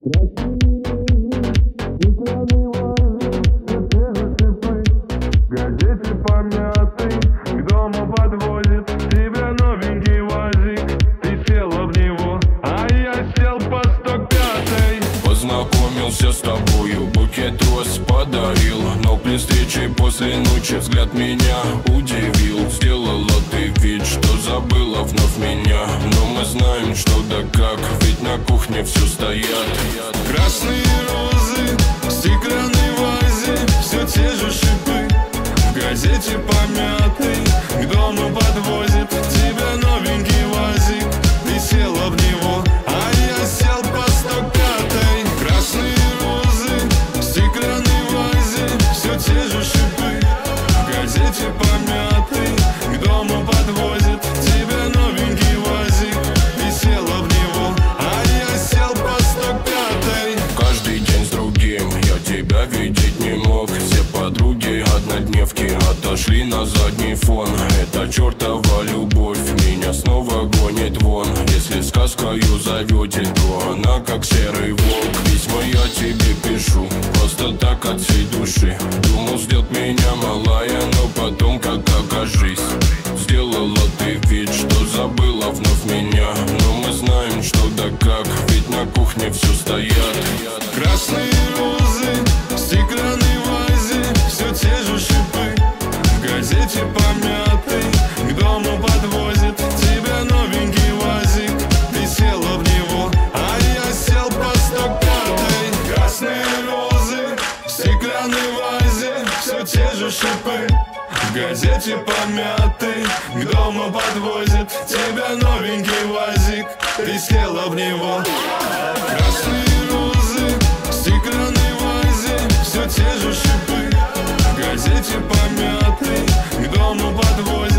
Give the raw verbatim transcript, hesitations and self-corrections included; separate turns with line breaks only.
Газете помятый, к дому подвозит тебя новенький УАЗик. Ты села в него, а я сел по сто пятой.
Познакомился с тобою, букет роз подарил, но при встрече после ночи взгляд меня удивил. Сделала ты вид, что забыла вновь меня, но мы знаем, что да как, ведь на кухне все стоят.
Красные розы в стеклянной вазе, все те же шипы. В газете помятый, к дому подвозит тебя новенький УАЗик. Ты села в него, а я сел по сто пятой. Красные розы в стеклянной вазе, все те же шипы. В газете помятый, к дому подвозит тебя новенький УАЗик. Ты села в него, а я сел по сто пятой.
Каждый день с другим я тебя видеть не мог. Все подруги однодневки отошли на задний фон. Эта чертова любовь меня снова гонит вон. Если сказкою зовете, то она как серый волк. Письма я тебе пишу просто так от всей души. Думал, ждет меня малая, но потом как окажись. Сделала ты вид, что забыла вновь меня, но мы знаем, что да как, ведь на кухне все стоят.
Красные розы в стеклянной вазе, все те же шипы. В газете помятый, к дому подвозит тебя новенький УАЗик. Ты села в него, а я сел по сто пятой. Красные розы в стеклянной вазе, все те же шипы. В газете помятый, к дому подвозит тебя новенький УАЗик. Ты села в него. Красные розы в стеклянной вазе, все те же шипы. В газете помятый, к дому подвозит